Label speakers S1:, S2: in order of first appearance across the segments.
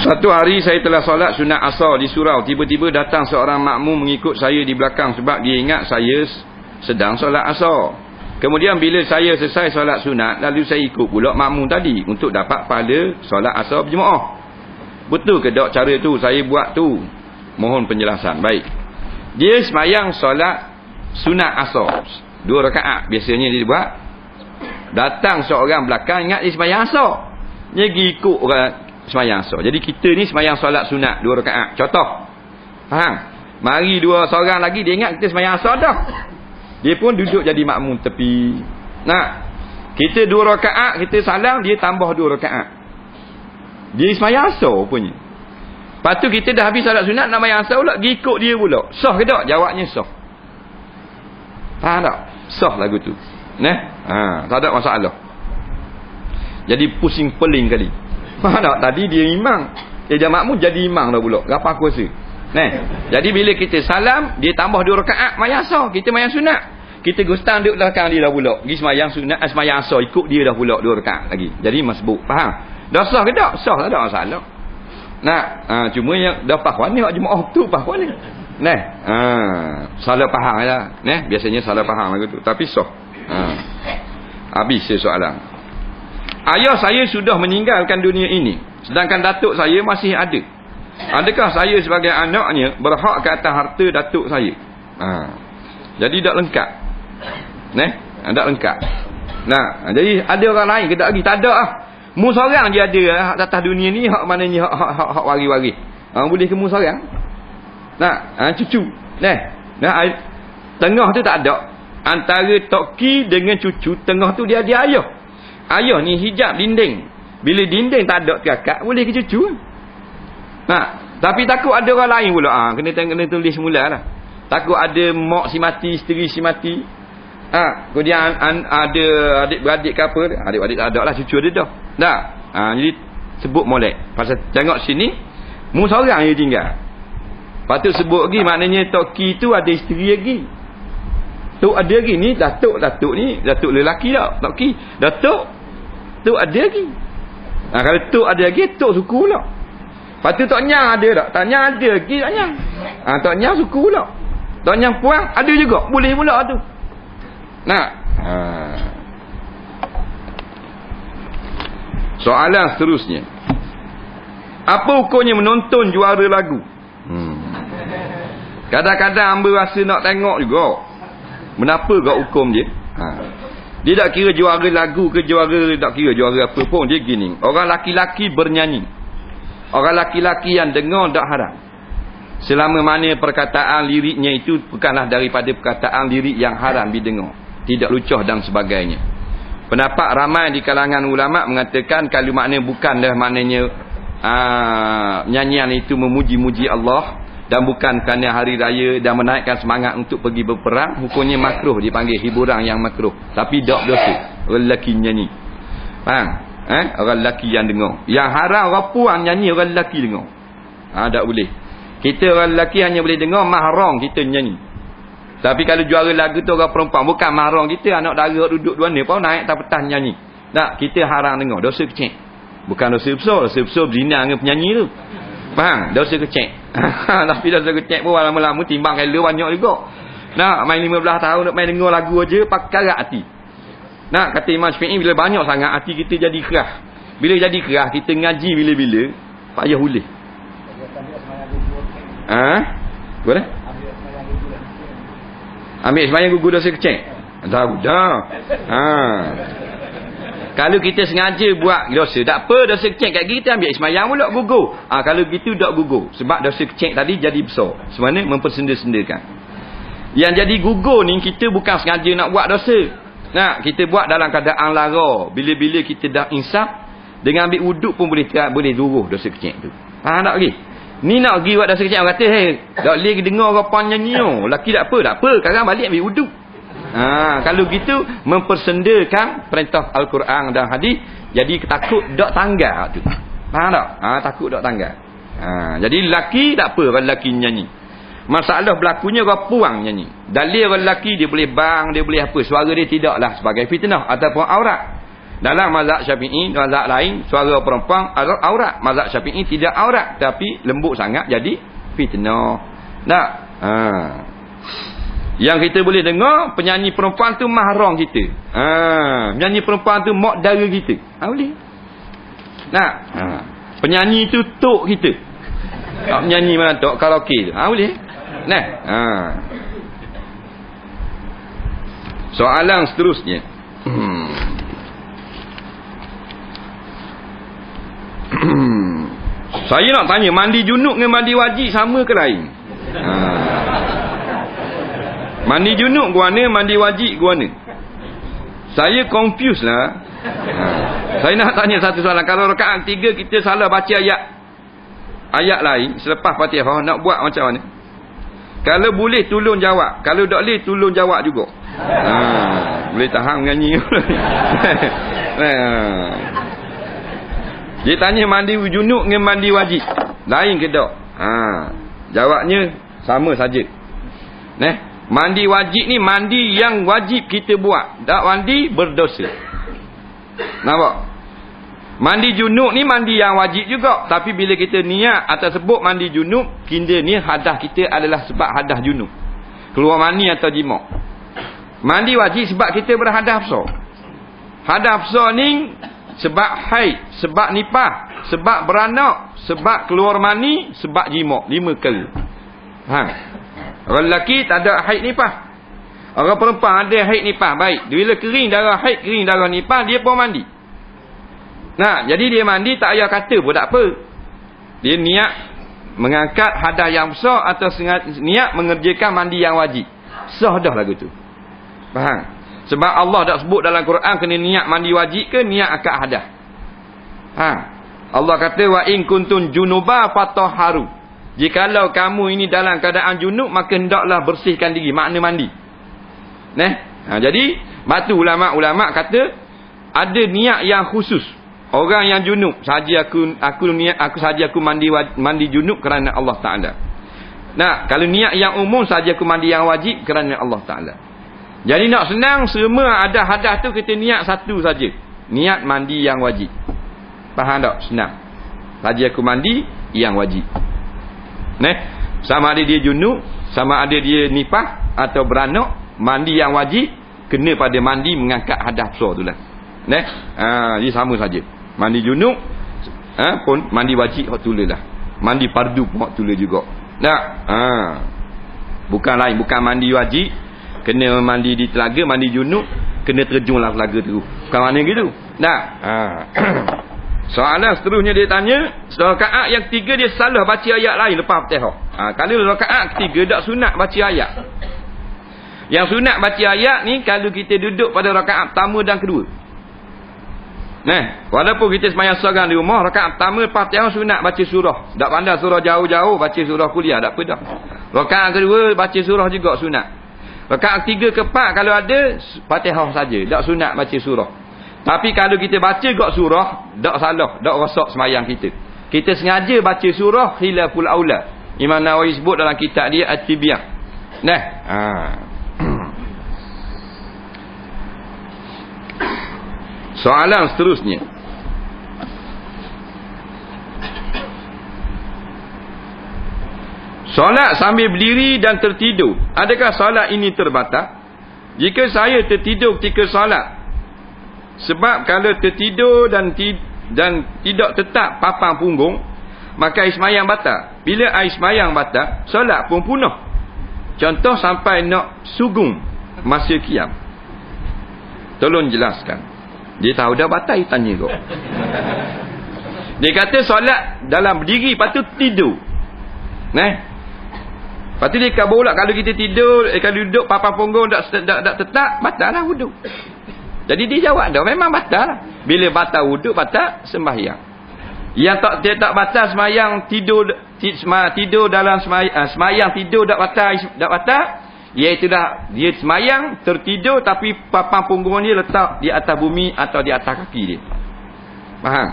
S1: Satu hari saya telah solat sunat asar di surau. Tiba-tiba datang seorang makmum mengikut saya di belakang sebab dia ingat saya sedang solat asar. Kemudian bila saya selesai solat sunat, lalu saya ikut pula makmum tadi untuk dapat pahala solat asar berjemaah. Betul ke tak cara tu saya buat tu? Mohon penjelasan. Baik. Dia semayang solat sunat asar 2 rakaat biasanya dia buat. Datang seorang belakang ingat dia semayang asar. Dia pergi ikut orang semayang asar. Jadi kita ni semayang solat sunat 2 rakaat. Contoh. Faham? Mari 2 seorang lagi dia ingat kita semayang asar dah. Dia pun duduk jadi makmum tepi. Nah, kita 2 rakaat, kita salam, dia tambah 2 rakaat. Dia semayang asar punya. Lepas tu kita dah habis solat sunat nak semayang asar pula, pergi ikut dia pula. Sah ke tak? Jawabnya sah. Faham tak? Sah lagu tu. Tak ada masalah. Jadi pusing peling kali. Faham tak? Tadi dia imam. Dia makmum jadi imam dah pula. Apa kuasa? Jadi bila kita salam, dia tambah 2 rakaat mayang asar. Kita mayang sunat. Kita gustang duduk belakang dia dah pula. Pergi semayang sunat, semayang asar ikut dia dah pula 2 rakaat lagi. Jadi masbuk. Faham? Dah sah ke tak? Sah, tak ada masalah. Cuma yang dah faham ni jemaah tu faham ni. Salah faham lah. Biasanya salah faham lagu tu. Tapi sah. Habis soalan. Ayah saya sudah meninggalkan dunia ini, sedangkan datuk saya masih ada. Adakah saya sebagai anaknya berhak ke atas harta datuk saya? Jadi tak lengkap. Tak lengkap. Jadi ada orang lain ke tak lagi? Tak ada lah. Mu seorang je ada hak atas dunia ni, hak maknanya hak waris-waris. Boleh ke mu seorang? Cucu. Tengah tu tak ada. Antara toki dengan cucu, tengah tu dia ada ayah. Ayah ni hijab dinding. Bila dinding tak ada kakak, boleh ke cucu? Tapi takut ada orang lain pula. Kena tulis semula lah. Takut ada mak si mati, isteri si mati. Kemudian ada adik-beradik ke apa. Adik-beradik tak ada lah, cucu ada dah. Jadi sebut molek. Pasal tengok sini, mu seorang je tinggal. Patut sebut lagi, maknanya toki tu ada isteri lagi. Tok ada lagi ni, datuk ni, datuk lelaki tak? Toki, datuk, tok ada lagi. Kalau tok ada lagi, tok suku pula. Lepas tu tok nyang ada tak? Tak nyang ada lagi, tak nyang. Tok nyang suku pula. Tok nyang puang ada juga, boleh pula tu. Soalan seterusnya. Apa hukumnya menonton juara lagu? Kadang-kadang hamba rasa nak tengok juga. Menapa gak hukum dia? Dia tak kira juara lagu ke juara, tak kira juara apa pun. Dia gini, orang laki-laki bernyanyi, orang laki-laki yang dengar tak haram, selama mana perkataan liriknya itu bukanlah daripada perkataan lirik yang haram didengar, tidak lucah dan sebagainya. Pendapat ramai di kalangan ulama mengatakan kalau maknanya bukanlah maknanya nyanyian itu memuji-muji Allah dan bukan kerana hari raya dan menaikkan semangat untuk pergi berperang, hukumnya makruh, dipanggil hiburan yang makruh. Tapi tak dosa orang lelaki nyanyi. Faham? Orang lelaki yang dengar. Yang haram orang puan nyanyi, orang lelaki dengar. Tak boleh. Kita orang lelaki hanya boleh dengar, mahram kita nyanyi. Tapi kalau juara lagu tu orang perempuan, bukan mahram kita, anak dara duduk dua ni pun naik tak petang nyanyi. Tak, kita haram dengar, dosa kecil. Bukan dosa besar, dosa besar berzina dengan penyanyi tu. Faham? Dosa kecil. Tapi dosa kecil pun lama-lama timbang kala banyak juga. Main 15 tahun nak main dengar lagu aja pakai hati. Kata Imam Syafi'i, bila banyak sangat hati kita jadi keras. Bila jadi keras, kita ngaji bila-bila payah hulih. Boleh? Ambil sembahyang gugur dosa kecil. Dah. Kalau kita sengaja buat dosa, tak apa, dosa kecil kat kita ambil sembahyang pula gugur. Kalau gitu tak gugur. Sebab dosa kecil tadi jadi besar. Sebenarnya mempersenda-sendakan. Yang jadi gugur ni kita bukan sengaja nak buat dosa. Kita buat dalam keadaan lara. Bila-bila kita dah insaf, dengan ambil wuduk pun boleh duruh dosa kecil tu. Tak lagi. Ni nak pergi buat dosa kecil, orang kata, tak boleh dengar orang nyanyi. Laki tak apa. Sekarang balik ambil wuduk. Kalau gitu mempersendakan perintah Al-Quran dan hadis. Jadi takut tak tanggal tu. Faham tak? Takut tak tanggal. Jadi lelaki tak apa, orang lelaki nyanyi. Masalah berlakunya orang puang nyanyi. Dalil orang lelaki dia boleh bang, dia boleh apa, suara dia tidaklah sebagai fitnah ataupun aurat. Dalam mazhab Syafi'i, mazhab lain, suara perempuan aurat. Mazhab Syafi'i tidak aurat, tapi lembut sangat jadi fitnah. Tak? Yang kita boleh dengar, penyanyi perempuan tu mahram kita. Penyanyi perempuan tu mak dara kita. Boleh. Tak? Penyanyi tu tok kita. Penyanyi mana tok karaoke tu. Boleh. Nah. Soalan seterusnya. Saya nak tanya, mandi junub dengan mandi wajib sama ke lain? Mandi junub ke mana, mandi wajib ke mana? Saya confused lah. Saya nak tanya satu soalan. Kalau rakaat 3 kita salah baca ayat lain selepas Fatihah, nak buat macam mana? Kalau boleh tolong jawab, kalau tak boleh tolong jawab juga. Boleh tahan menyanyi. Dia tanya mandi junub dengan mandi wajib lain ke tak? Jawabnya sama saja. Mandi wajib ni mandi yang wajib kita buat. Tak mandi berdosa. Nampak? Mandi junub ni mandi yang wajib juga. Tapi bila kita niat atau sebut mandi junub, kita ni hadas kita adalah sebab hadas junub. Keluar mani atau jima'. Mandi wajib sebab kita berhadas besar. Hadas besar ni sebab haid, sebab nipah, sebab beranak, sebab keluar mani, sebab jima'. 5 kali. Orang lelaki tak ada haid nipah. Orang perempuan ada haid nipah. Baik. Bila kering darah haid, kering darah nipah, dia pun mandi. Jadi dia mandi tak payah kata pun tak apa. Dia niat mengangkat hadas yang besar atau niat mengerjakan mandi yang wajib. Sah dah lagu tu. Faham? Sebab Allah tak sebut dalam Quran kena niat mandi wajib ke niat akad hadas. Allah kata wa in kuntum junuba fatahharu. Jikalau kamu ini dalam keadaan junub, maka hendaklah bersihkan diri, makna mandi. Jadi batu ulama-ulama kata ada niat yang khusus. Orang yang junub saja aku mandi junub kerana Allah Taala. Kalau niat yang umum saja aku mandi yang wajib kerana Allah Taala. Jadi nak senang, semua ada hadas tu kita niat satu saja. Niat mandi yang wajib. Faham tak? Senang. Saja aku mandi yang wajib. Sama ada dia junub, sama ada dia nipah atau beranak, mandi yang wajib kena pada mandi mengangkat hadas besar tu lah. Dia sama saja. Mandi junub pun mandi wajib hak tulis lah. Mandi fardu pun hak tulis juga. Bukan lain, bukan mandi wajib kena mandi di telaga, mandi junub kena terjunlah telaga tu. Bukan mana gitu. Soalan seterusnya dia tanya, rakaat yang 3 dia salah baca ayat lain lepas Fatihah. Kalau rakaat ketiga tak sunat baca ayat. Yang sunat baca ayat ni kalau kita duduk pada rakaat pertama dan kedua. Walaupun kita sembahyang seorang di rumah, rakaat pertama Fatihah sunat baca surah. Tak pandai surah jauh-jauh, baca surah kuliah tak apa dah. Rakaat kedua baca surah juga sunat. Rakaat ketiga ke 4 kalau ada Fatihah saja, tak sunat baca surah. Tapi kalau kita baca gak surah, tak salah, tak rosak sembahyang kita. Kita sengaja baca surah khilaful aula. Imam Nawawi sebut dalam kitab dia At-Tibyah. Soalan seterusnya. Solat sambil berdiri dan tertidur, adakah solat ini terbatal? Jika saya tertidur ketika solat, sebab kalau tertidur dan tidak tetap papan punggung, maka air sembahyang batal. Bila air sembahyang batal, solat pun punah. Contoh sampai nak sugum masa qiyam. Tolong jelaskan. Dia tahu dah batal, dia tanya kau. Dia kata solat dalam berdiri, lepas tu tidur. Lepas tu dia kabur pula, kalau kita tidur, kalau duduk papan punggung tak tetap, batal lah wuduk. Jadi dia jawab dah, memang batal lah. Bila batal wuduk, batal sembahyang. Yang tak batal sembahyang, tidur dalam sembahyang tidur tak batal, iaitu dah dia sembahyang tertidur tapi papan punggung dia letak di atas bumi atau di atas kaki dia. Faham?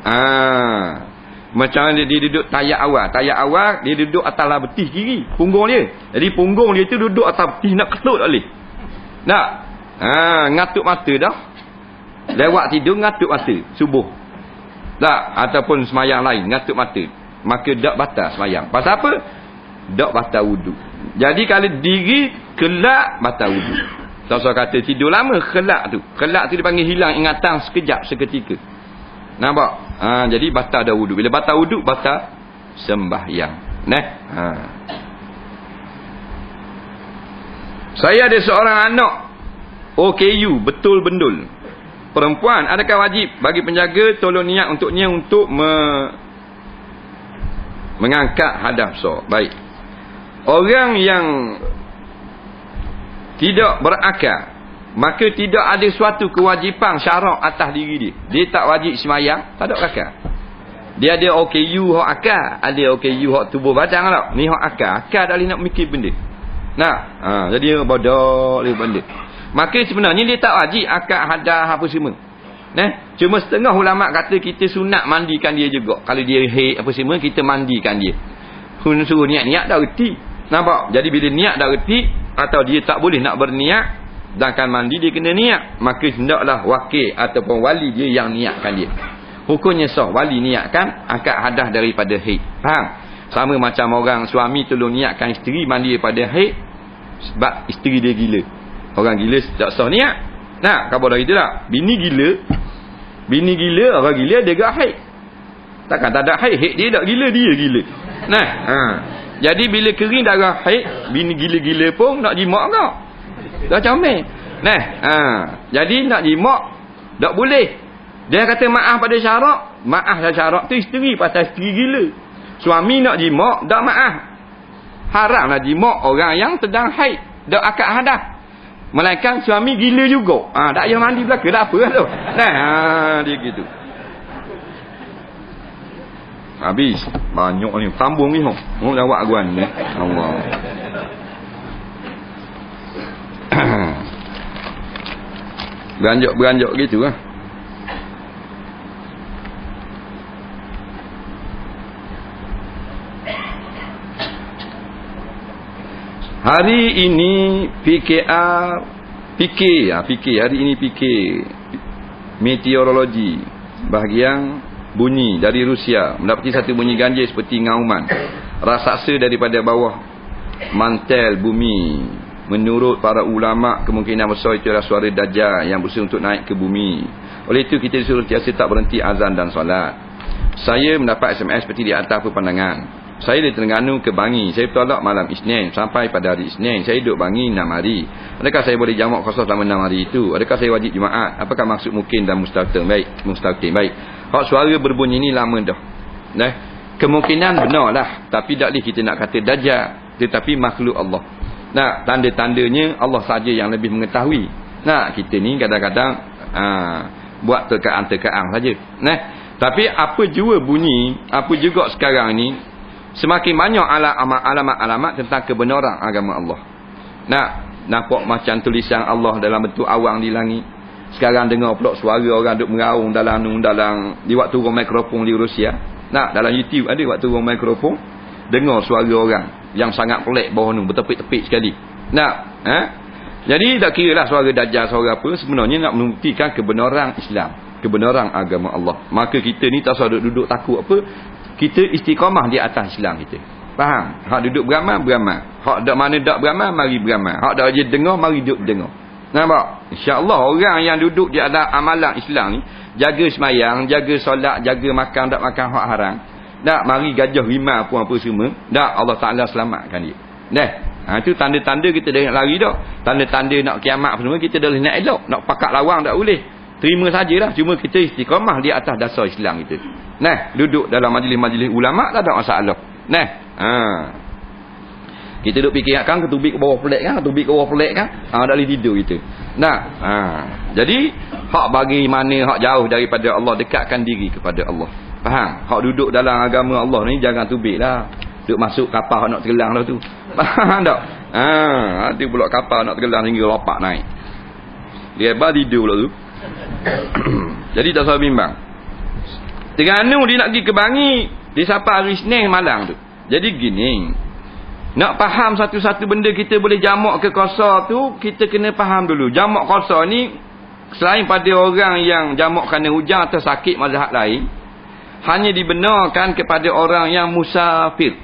S1: Macam dia duduk tayak awal dia duduk atas lah betih kiri punggung dia. Jadi punggung dia tu duduk atas betih, nak ketut tak boleh. Tak? Ngatuk mata dah. Lewat tidur ngatup mata subuh. Tak, ataupun semayang lain ngatup mata, maka dak batal semayang. Pasal apa? Dak batal wuduk. Jadi kalau diri kelak batal wuduk. Tak kata tidur lama kelak tu. Kelak tu dipanggil hilang ingatan sekejap seketika. Nampak? Jadi batal dah wuduk. Bila batal wuduk batal sembahyang. Saya ada seorang anak OKU betul bendul. Perempuan, adakah wajib bagi penjaga tolong niat untuknya untuk mengangkat hadas besar? Baik. Orang yang tidak berakal, maka tidak ada suatu kewajipan syarak atas diri dia. Dia tak wajib semayang, tak ada akal. Dia ada OKU hak akal, ada OKU hak tubuh badan tak. Ni hak akal. Akal tak boleh nak mikir benda. Jadi bodoh dia benda. Maka sebenarnya dia tak wajib akad hadas apa semua. Cuma setengah ulama kata kita sunat mandikan dia juga. Kalau dia haid apa semua kita mandikan dia. Suruh niat-niat dah reti. Nampak? Jadi bila niat dah reti atau dia tak boleh nak berniat sedangkan mandi dia kena niat, maka hendaklah wakil ataupun wali dia yang niatkan dia. Hukumnya sah wali niatkan akad hadas daripada haid. Faham? Sama macam orang suami tolong niatkan isteri mandi daripada haid sebab isteri dia gila. Orang gila tak sah niat. Khabar dah itu tak? Bini gila, orang gila dia gak haid. Takkan tak ada haid dia tak gila, dia gila. Jadi bila kering darah haid, bini gila-gila pun nak jimak kau. Dah comel. Jadi nak jimak tak boleh. Dia kata maaf pada syarak. Maaf pada syarak tu isteri pasal isteri gila. Suami nak jimak tak maaf. Haram nak jimak orang yang sedang haid, dak akad hadas. Melainkan suami gila juga. Tak payah mandi belaka dah apa tu. Dia gitu. Habis banyak ni sambung ni jawab guan ni. Allah. Beranjak gitu lah. Hari ini fikir hari ini fikir meteorologi bahagian bunyi dari Rusia mendapati satu bunyi ganjil seperti ngauman raksasa daripada bawah mantel bumi. Menurut para ulama kemungkinan besar itu adalah suara Dajjal yang berusaha untuk naik ke bumi. Oleh itu kita disuruh tiasa tak berhenti azan dan solat. Saya mendapat SMS seperti di atas pepandangan. Saya dari Terengganu ke Bangi. Saya bertolak malam Isnin sampai pada hari Isnin. Saya duduk Bangi 6 hari. Adakah saya boleh jamak kosong selama 6 hari itu? Adakah saya wajib Jumaat? Apakah maksud mungkin dan mustaqim? Baik. Hak suara berbunyi ni lama dah. Kemungkinan benar lah. Tapi tak boleh kita nak kata Dajjal. Tetapi makhluk Allah. Tanda-tandanya Allah saja yang lebih mengetahui. Kita ni kadang-kadang buat terkaan-terkaan saja. Tapi apa jua bunyi, apa juga sekarang ni, semakin banyak alamat-alamat tentang kebenaran agama Allah. Nampak macam tulisan Allah dalam bentuk awang di langit. Sekarang dengar pula suara orang duk meraung dalam di waktu orang mikrofon di Rusia. Dalam YouTube ada waktu orang mikrofon dengar suara orang yang sangat pelik bawah nu, bertepik-tepik sekali. Jadi tak kira lah suara Dajjal suara apa, sebenarnya nak membuktikan kebenaran Islam, kebenaran agama Allah. Maka kita ni tak usah duduk takut apa. Kita istiqamah di atas Islam kita. Faham? Hak duduk beramal. Hak dak mana dak beramal, mari beramal. Hak dak je dengar, mari duduk dengar. Nampak? InsyaAllah orang yang duduk di atas amalan Islam ni, jaga semayang, jaga solat, jaga makan, tak makan hak haram. Mari gajah rimau pun apa semua. Allah Ta'ala selamatkan dia. Itu tanda-tanda kita dah nak lari dah. Tanda-tanda nak kiamat semua kita dah nak elok. Nak pakat lawang tak boleh. Terima sajalah. Cuma kita istiqamah di atas dasar Islam kita. Duduk dalam majlis-majlis ulama' tak ada masalah. Kita duduk fikir kan ketubik ke bawah pelik kan, ketubik ke bawah pelik kan. Tak boleh tidur kita. Jadi hak bagi mana hak jauh daripada Allah, dekatkan diri kepada Allah. Faham? Hak duduk dalam agama Allah ni jangan tubik lah. Duduk masuk kapal nak tergelang lah tu. Faham tak? Ada pula kapal nak tergelang hingga lopak naik. Dia hebat tidur pula tu. Jadi tak usah bimbang. Terengganu dia nak pergi ke Bangi, dia sampai hari Isnin malam tu. Jadi gini, nak faham satu-satu benda kita boleh jamak ke qasar tu, kita kena faham dulu. Jamak qasar ni selain pada orang yang jamak kerana hujan atau sakit mazhab lain, hanya dibenarkan kepada orang yang musafir.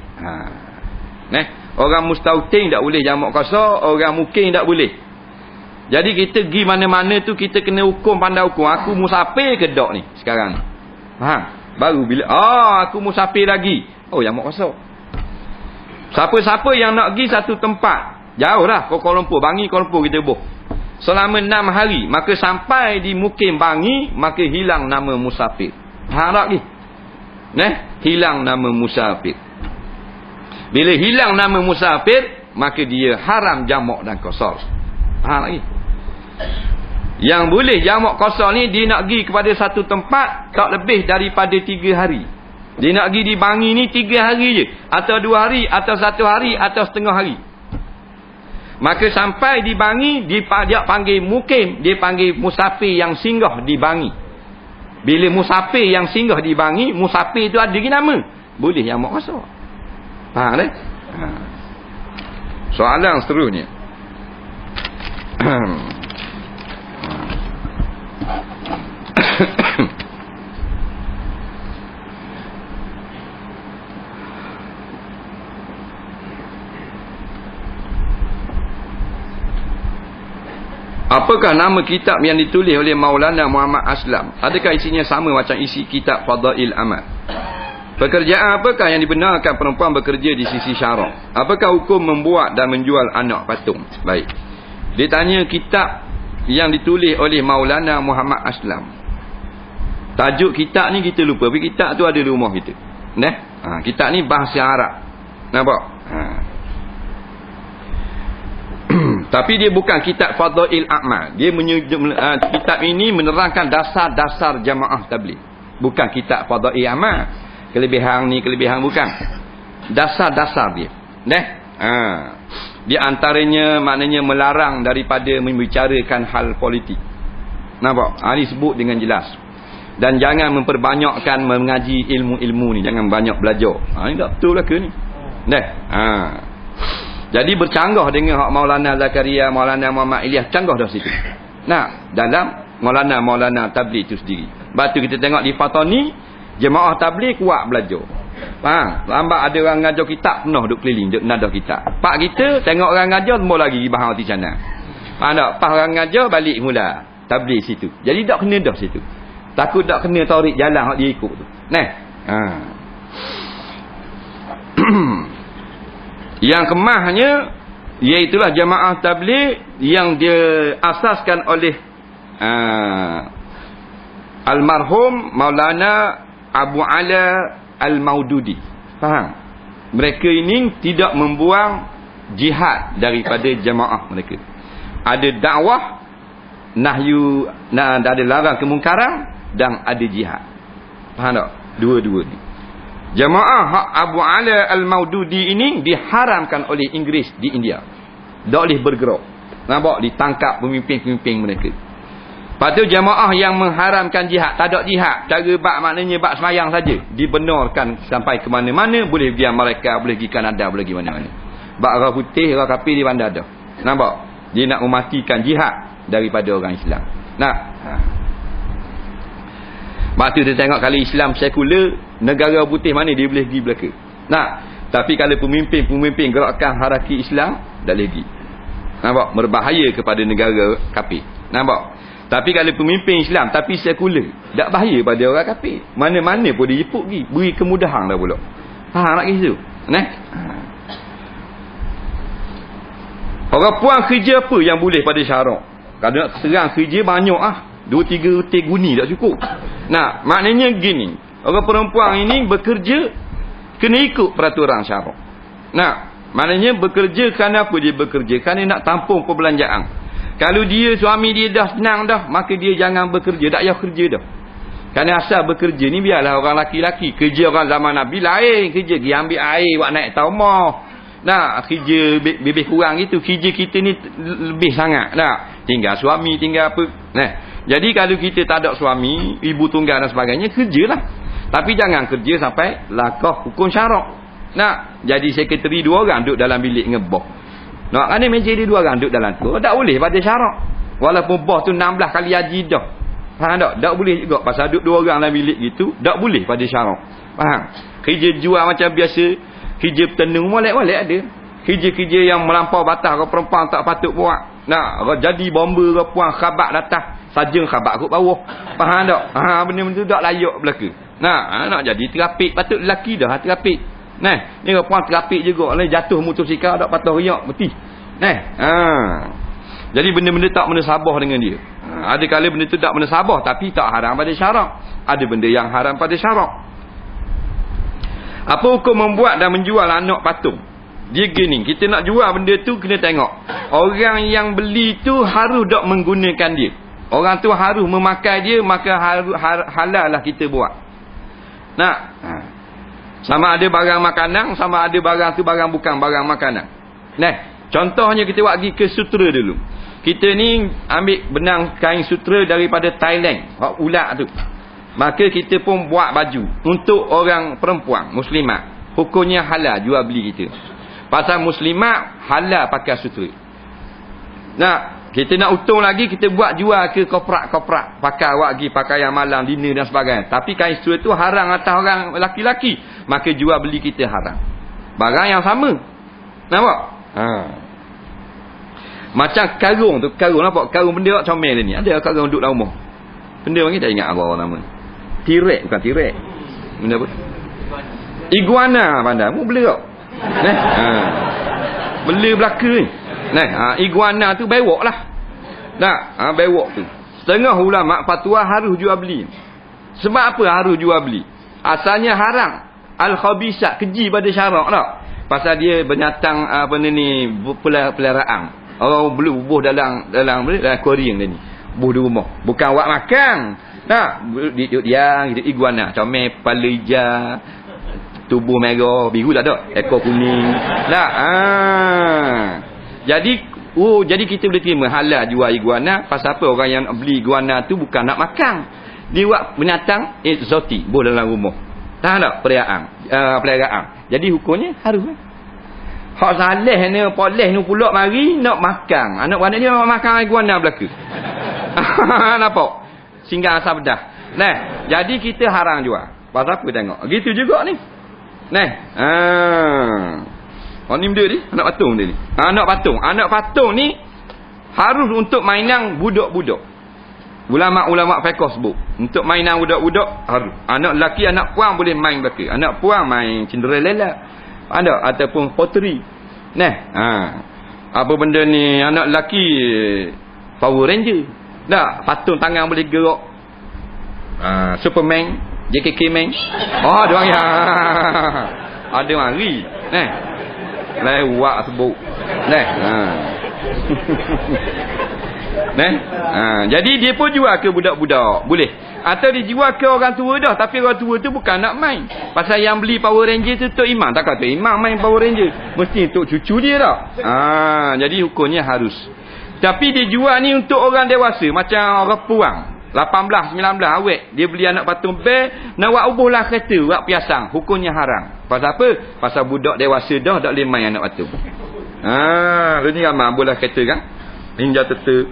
S1: Orang mustautin tak boleh jamak qasar, orang mukim tak boleh. Jadi kita pergi mana-mana tu kita kena hukum, pandai hukum. Aku musafir ke tak ni sekarang ni? Faham? Baru bila aku musafir lagi, jamak qasar. Siapa-siapa yang nak pergi satu tempat, jauh dah, Kuala Lumpur, Bangi, Kuala Lumpur kita buh, selama 6 hari, maka sampai di mukim Bangi, maka hilang nama musafir. Faham tak ni? Hilang nama musafir. Bila hilang nama musafir, maka dia haram jamak dan qasar. Faham lagi? Yang boleh jamak qasar ni, dia nak pergi kepada satu tempat tak lebih daripada 3 hari. Dia nak pergi di Bangi ni 3 hari je, atau 2 hari, atau 1 hari, atau setengah hari. Maka sampai di Bangi, dia panggil mukim, dia panggil musafir yang singgah di Bangi. Bila musafir yang singgah di Bangi, musafir tu ada lagi nama, boleh jamak qasar. Faham tak? Soalan seterusnya. Apakah nama kitab yang ditulis oleh Maulana Muhammad Aslam? Adakah isinya sama macam isi kitab Fadail Amal? Pekerjaan apakah yang dibenarkan perempuan bekerja di sisi syarak? Apakah hukum membuat dan menjual anak patung? Baik. Dia tanya kitab yang ditulis oleh Maulana Muhammad Aslam. Tajuk kitab ni kita lupa, tapi kitab tu ada di rumah kita. Kitab ni bahasa Arab. Nampak? Tapi dia bukan kitab Fadail Amal. Dia kitab ini menerangkan dasar-dasar jamaah tabligh. Bukan kitab Fadail Amal. Kelebihan ni, kelebihan bukan. Dasar-dasar dia. Di antaranya maknanya melarang daripada membicarakan hal politik. Nampak? Ini sebut dengan jelas. Dan jangan memperbanyakkan mengaji ilmu-ilmu ni. Jangan banyak belajar. Ini tak betul lah ke ni? Jadi bercanggah dengan hak Maulana Zakaria, Maulana Muhammad Ilyas, canggah dah situ. Dalam Maulana tabligh itu sendiri. Lepas tu kita tengok di Fatani, jemaah tabligh kuat belajar. Faham? Lambat ada orang ngajar kitab, penuh duk keliling, duk nadah kitab. Pak kita tengok orang ngajar, semua lagi bahang hati sana. Faham tak? Pas orang ngajar, balik mula tabligh situ. Jadi tak kena dah situ. Takut tak kena tarik jalan hak dia ikut tu. Yang kemahnya, iaitulah jemaah tabligh yang dia asaskan oleh almarhum Maulana Abu Ala Al-Maududi. Faham? Mereka ini tidak membuang jihad daripada jemaah mereka. Ada dakwah, ada larang kemungkaran, dan ada jihad. Faham tak? Dua-dua ni. Jemaah hak Abu Ala Al-Maududi ini diharamkan oleh Inggeris di India. Tak boleh bergerak. Nampak? Ditangkap pemimpin-pemimpin mereka. Lepas tu jemaah yang mengharamkan jihad, tak ada jihad. Cara bak maknanya bak semayang saja. Dibenarkan sampai ke mana-mana. Boleh pergi Amerika, boleh pergi Kanada, boleh pergi mana-mana. Bak orang putih, orang kafir di bandar dah. Nampak? Dia nak mematikan jihad daripada orang Islam. Waktu dia tengok kalau Islam sekular, negara putih mana dia boleh pergi belaka. Tapi kalau pemimpin gerakan haraki Islam, tak boleh pergi. Nampak? Berbahaya kepada negara kafir. Nampak? Tapi kalau pemimpin Islam tapi sekular, tak bahaya pada orang kafir. Mana-mana pun dia jepuk pergi. Beri kemudahan dah pula. Faham tak kisah? Orang puan kerja apa yang boleh pada syarak? Kalau nak serang kerja banyak 2-3 utir guni tak cukup. Maknanya gini, orang perempuan ini bekerja kena ikut peraturan syarak. Maknanya bekerja kerana apa dia bekerja? Kerana nak tampung perbelanjaan. Kalau dia suami dia dah senang dah, maka dia jangan bekerja, tak payah kerja dah. Kerana asal bekerja ni biarlah orang laki-laki. Kerja orang zaman Nabi lain, kerja dia ambil air buat naik taumah. Kerja lebih kurang gitu. Kerja kita ni lebih sangat. Tinggal suami, tinggal apa. Jadi kalau kita tak ada suami, ibu tunggal dan sebagainya, kerjalah. Tapi jangan kerja sampai lakah hukum syarak. Jadi sekretari 2 orang duduk dalam bilik ngebok. Kerana meja dia 2 orang duduk dalam tu, tak boleh pada syarak. Walaupun bos tu 16 kali haji dah. Faham tak? Tak boleh juga. Pasal duduk 2 orang dalam bilik gitu, tak boleh pada syarak. Faham? Kerja jual macam biasa, kerja petenu molek-molek ada. Kerja-kerja yang melampau batas kau perempuan tak patut buat. Nak jadi bomba ke puan khabar datang, sajeng khabar kat bawah. Faham tak? Benda-benda tu tak layak berlaku. Nak jadi terapik, patut lelaki dah terapik. Nah, ni puan terapik juga, lah jatuh motosikal tak patut riak mati. Nah, jadi benda-benda tak menasabah dengan dia. Ada kala benda tu tak menasabah tapi tak haram pada syarak. Ada benda yang haram pada syarak. Apa hukum membuat dan menjual anak patung? Dia gini, kita nak jual benda tu kena tengok orang yang beli tu harus tak menggunakan dia. Orang tu harus memakai dia, maka halal lah kita buat. Nak sama ada barang makanan, sama ada barang tu barang bukan barang makanan. Nah, contohnya kita buat pergi ke sutera dulu. Kita ni ambil benang kain sutera daripada Thailand, ulat tu. Maka kita pun buat baju untuk orang perempuan muslimat. Hukumnya halal jual beli kita. Pasal muslimat halal pakai sutera. Nah, kita nak untung lagi, kita buat jual ke koprak-koprak, pakai awak pergi pakaian malam, dinner dan sebagainya. Tapi kain sutera tu haram atas orang laki-laki, maka jual beli kita haram. Barang yang sama. Nampak? Macam karung tu, karung nampak? Karung benda awak comel ni. Ada karung duduk dalam rumah. Benda panggil tak ingat apa nama. Tirek, bukan tirek. Benda apa? Iguana pandai. Mu bela tak? Bela belaka ni. Iguana tu bewok lah. Bewok tu. Setengah ulama fatwa harus jual beli. Sebab apa harus jual beli? Asalnya haram. Al-khabisat, keji pada syarak tak? Pasal dia binatang peliharaan. Orang bubuh dalam aquarium ni. Bubuh di rumah. Bukan awak makan. Dia iguana, comel, kepala hijau, tubuh merah, biru tak ada, ekor kuning. Jadi kita boleh terima halal jual iguana. Pasal apa? Orang yang beli iguana tu bukan nak makan. Dia buat binatang eksotik, boleh dalam rumah. Tahu tak? Peliharaan. Jadi hukumnya harus. Hak saleh ni, poleh ni pula mari nak makan. Anak-anak dia nak makan iguana belaka. Nampak? Singgah asal bedah. Nah, jadi kita haram jual. Pasal apa tengok? Gitu juga ni. Nah. Ni benda ni, anak patung dia ni. Anak patung ni harus untuk mainan budak-budak. Ulama-ulama fiqh sebut, untuk mainan budak-budak harus. Anak lelaki, anak puan boleh main belaka. Anak puan main Cinderella. Ada ataupun pottery. Nah, apa benda ni anak lelaki Power Ranger. Tak, patung tangan boleh gerak. Superman, JKK Man. Dia orang ya. Ada mari. Nah. Lewat sebut. Nah. Jadi dia pun jual ke budak-budak. Boleh. Atau dijual ke orang tua dah, tapi orang tua tu bukan nak main. Pasal yang beli Power Ranger tu Tok Imam. Takkan Tok Imam main Power Ranger. Mesti untuk cucu dia tak. Jadi hukumnya harus. Tapi dia jual ni untuk orang dewasa. Macam orang puang 18, 19 awet. Dia beli anak patung bear, nak buat ubuhlah kereta, buat piasang. Hukumnya haram. Pasal apa? Pasal budak dewasa dah tak boleh main anak patung. Lu ni ramai ubuhlah kereta kan. Ninja Turtle.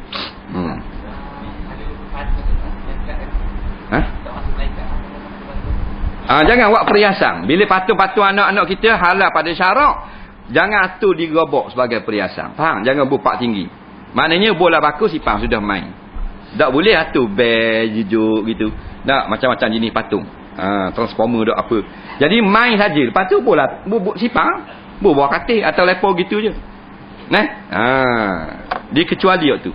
S1: Jangan buat perhiasan. Bila patung-patung anak-anak kita halal pada syarak, jangan atur digerobok sebagai perhiasan. Faham? Jangan bupak tinggi. Maknanya bola baku sipang sudah main. Tak boleh atur bear, jujuk gitu. Tak, macam-macam jenis patung. Transformer tak apa. Jadi main saja. Lepas tu bola sipang, bawa katil atau lepo gitu je. Dikecuali tu.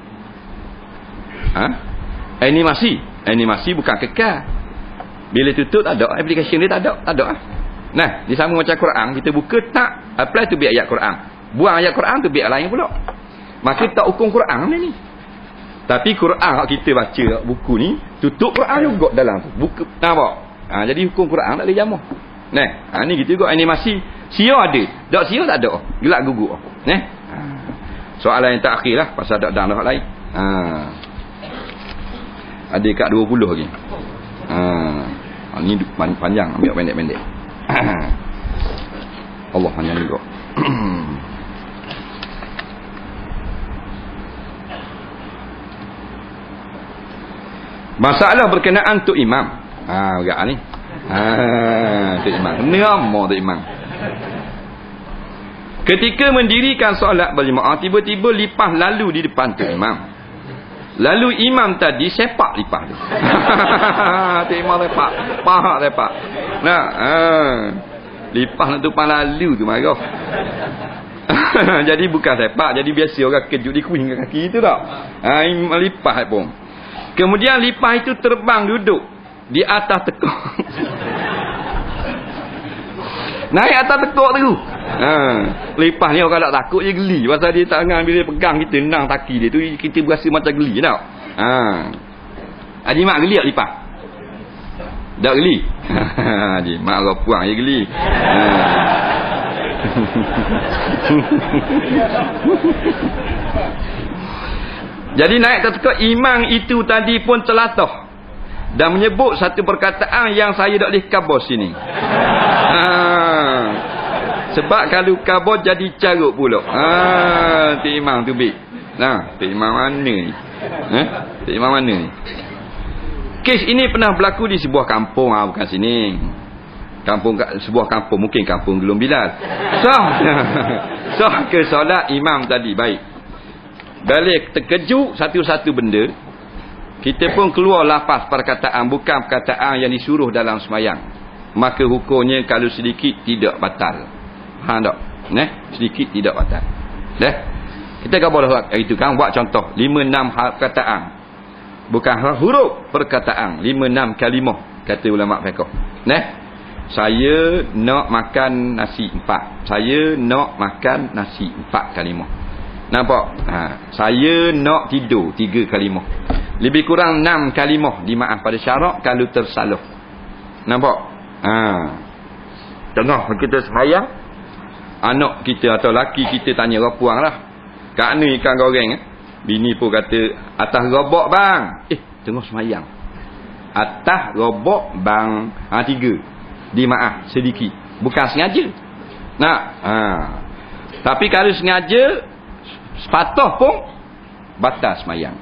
S1: Animasi bukan kekal. Bila tutup tak ada, aplikasi dia tak ada. Nah, disambung macam Quran, kita buka tak apply tu biar ayat Quran. Buang ayat Quran tu biar lain pula. Maka tak hukum Quran ni. Tapi Quran kita baca buku ni, tutup Quran juga dalam tu. Buku nampak. Jadi hukum Quran tak boleh jamuh. Ni gitu juga animasi. Sia ada. Tak sia tak ada. Gelak guguk. Soalan yang terakhir lah pasal tak ada hak lain. Ada kat 20 lagi. Ni panjang, ambil pendek-pendek. Allah panjang juga. Masalah berkenaan Tok Imam. Agak ni. Tok Imam. Nama Tok Imam. Ketika mendirikan solat berjemaah, tiba-tiba lipas lalu di depan Tok Imam. Lalu imam tadi sepak lipas tu. Tok Imam sepak. Pahak sepak. Nah, lipas nak tumpang lalu tu marah. Jadi bukan sepak, jadi biasa orang kejut di kuing kaki tu tak. Lipas pun. Kemudian lipas itu terbang duduk di atas tekuk. Naik atas tekuk tu. Lipas ni orang tak takut je geli. Pasal dia tangan bila dia pegang kita nang taki dia tu, kita berasa macam geli tau. Haji Mak geli tak lipas? Tak geli. Haji Mak orang puang je geli. Jadi naik atas tekuk, imam itu tadi pun telatah dan menyebut satu perkataan yang saya tak boleh kabar sini. Sebab kalau kabar jadi carut pula. Tok Imam tu baik. Tok Imam mana ni? Tok Imam mana ni? Kes ini pernah berlaku di sebuah kampung, bukan sini. Sebuah kampung, mungkin kampung Gelung Bilal. Ke solat imam tadi baik. Balik terkejut satu-satu benda, kita pun keluar lafaz perkataan bukan perkataan yang disuruh dalam semayang. Maka hukumnya kalau sedikit tidak batal. Tak? Sedikit tidak batal. Kita kabar itu kan buat contoh 5-6 perkataan. Bukan huruf perkataan, 5-6 kalimah kata ulama fiqh. Saya nak makan nasi 4. Saya nak makan nasi 4 kalimah. Nampak? Saya nak tidur 3 kalimah. Lebih kurang 6 kalimah dimaaf pada syarak kalau tersalah. Nampak? Tengah kita semayang, anak kita atau laki kita tanya rapuang lah, kat ni ikan goreng bini pun kata atas robok bang. Tengah semayang, atas robok bang. 3 dimaaf sedikit, bukan sengaja. Tapi kalau sengaja sepatah pun batal semayang.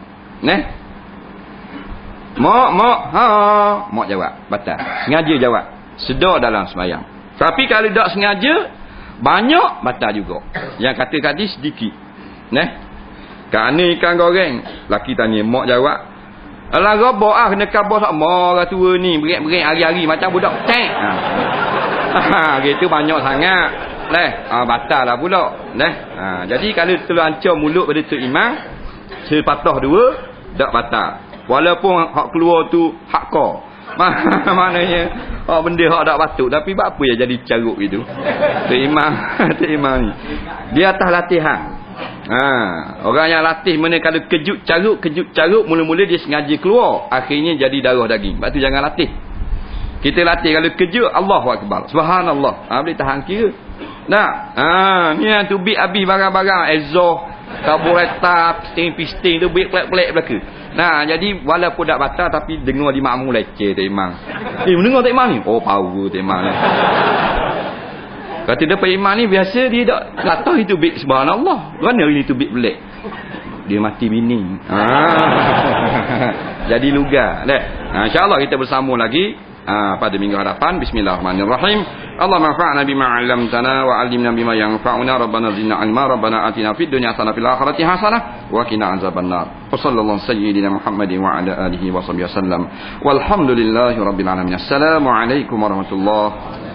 S1: Mak jawab batal. Sengaja jawab sedar dalam semayang. Tapi kalau tak sengaja banyak batal juga. Yang kata tadi sedikit. Kerana ikan goreng, laki tanya, mak jawab, alah robok kena kabar sama orang tua ni, berik-berik hari-hari macam budak tek. Gitu banyak sangat. Batal lah pula. Jadi kalau terlancur mulut pada Tok Imam, sepatah 2 tak batal. Walaupun hak keluar tu hak kau. Maknanya benda hak tak patut, tapi apa yang jadi carut itu? Tok Imam ni dia atas latihan. Orang yang latih mana kalau kejut carut mula-mula dia sengaja keluar, akhirnya jadi darah daging. Sebab tu jangan latih. Kita latih kalau kejut Allahu akbar, subhanallah, boleh tahan kira. Ni yang tubik habis barang-barang exhaust, karburetor, pisting tu bik pelik-pelik belaka. Jadi walaupun tak batal tapi dengar di makmum leceh Tok Imam. Mendengar Tok Imam ni, power Tok Imam ni. Kata dia Pak Imam ni biasa dia tak tahu itu bik, subhanallah. Mana ini tu bik pelik? Dia mati bini. Jadi lugar. InsyaAllah kita bersambung lagi pada minggu hadapan. Bismillahirrahmanirrahim. Allahumma anfa'na bima 'allamtana wa 'allimna bima yanfa'una. Rabbana zidna 'ilma. Rabbana atina fid dunya hasanah fil akhirati hasanah wa qina azabannar. Wassallallahu sayyidina Muhammadin wa ala alihi wa sahbihi wasallam. Walhamdulillahirabbil alamin. Assalamualaikum warahmatullahi